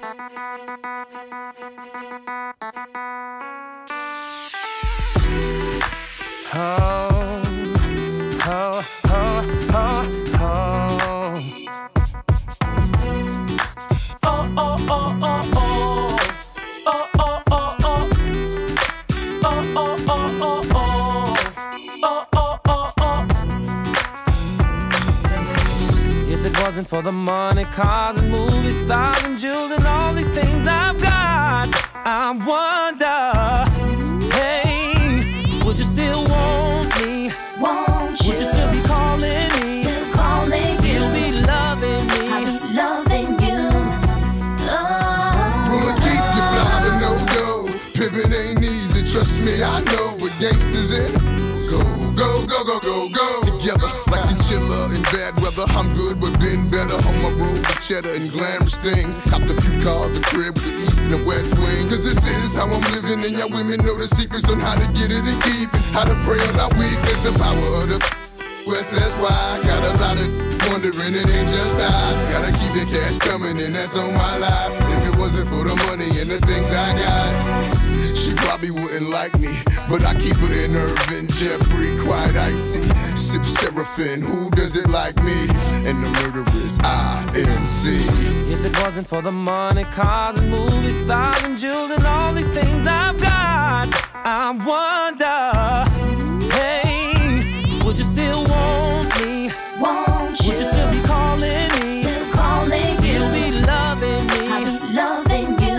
Oh, oh, oh, oh, oh. Oh, oh, oh, oh, oh. Oh, oh, oh, oh. Oh, oh, oh, oh, oh. Oh, oh, oh, oh. If it wasn't for the money, cars and movies, stars and jewels and all these things I've got, I wonder, hey, would you still want me? Won't you? Would you still be calling me? Still calling you. You'll be loving me. I'll be loving you. Oh. Roller deep, you fly with no dough. Pimpin' ain't easy, trust me, I know what gangsters in. Go, go, go, go, go, go. Together, like chinchilla in bad weather. I'm good, but been better on my road with cheddar and glamorous things. Copped a few cars, a crib with the east and the west wing. Cause this is how I'm living, and y'all women know the secrets on how to get it and keep it. How to pray on our weakness, the power of the West, that's why I got a lot of wondering, it ain't just I. Gotta keep the cash coming, and that's on my life. If it wasn't for the money and the things I got, she probably wouldn't like me. But I keep her in Irvin, Jeffrey, quite icy. Sip Seraphim, who does it like me? And the murderers, INC. If it wasn't for the money, cars and movies, stars and jewels and all these things I've got, I wonder, hey, would you still want me? Won't you? Would you still be calling me? Still calling you. You'll be loving me. I'll be loving you.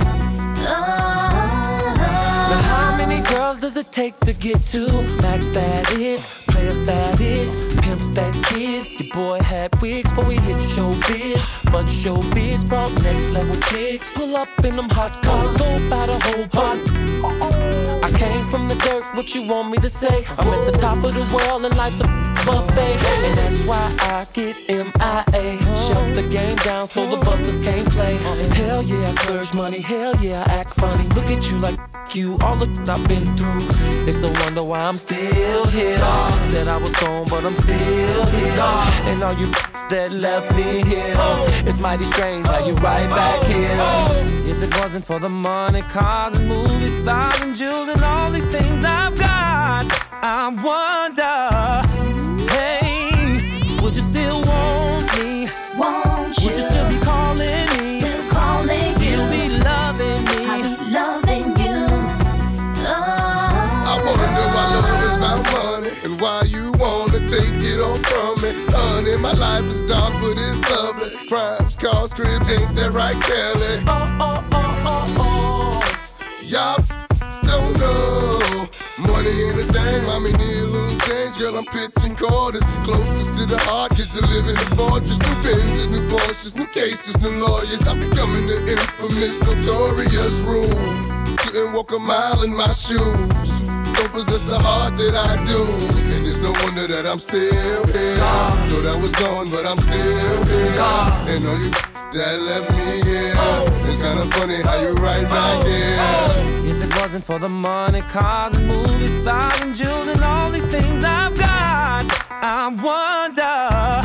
Now how many girls does it take to get to max status, player status, pimps that kid? Your boy had wigs before we hit showbiz, but showbiz brought next level chicks. Pull up in them hot cars, go by the whole pot. I came from the dirt, what you want me to say? I'm at the top of the world and life's a buffet, and that's why I get MIA. Shut the game down so the busters can't play. Hell yeah, I splurge money, hell yeah, I act funny. Look at you like you, all the shit I've been through. It's a wonder why I'm still here. Said I was gone, but I'm still here. And all you that left me here, it's mighty strange how you right back here. If it wasn't for the money, cars and movies, stars and jewels and all these things I've got, I wonder, hey, would you still want me? Won't you? Would you still be calling me? Still calling you. You'll be loving me. I'll be loving you. I wanna know why love is about money, and why you wanna take it all from me. Honey, my life is dark, but it's lovely. Crimes, cars, cribs, ain't that right, Kelly? Oh, oh, oh, oh, oh. Y'all don't know. Money ain't a thing, mommy need a little change. Girl, I'm pitching quarters. Closest to the heart, get to live in a fortress. New Benzes, new Porsches, new cases, new lawyers. I'm becoming the infamous, notorious rule. Couldn't walk a mile in my shoes. Don't possess the heart that I do. And it's no wonder that I'm still here. Thought I was gone, but I'm still here. And all you that left me here, it's kinda funny how you right back here. If it wasn't for the money, cars and movies, stars and jewels and all these things I've got, I wonder,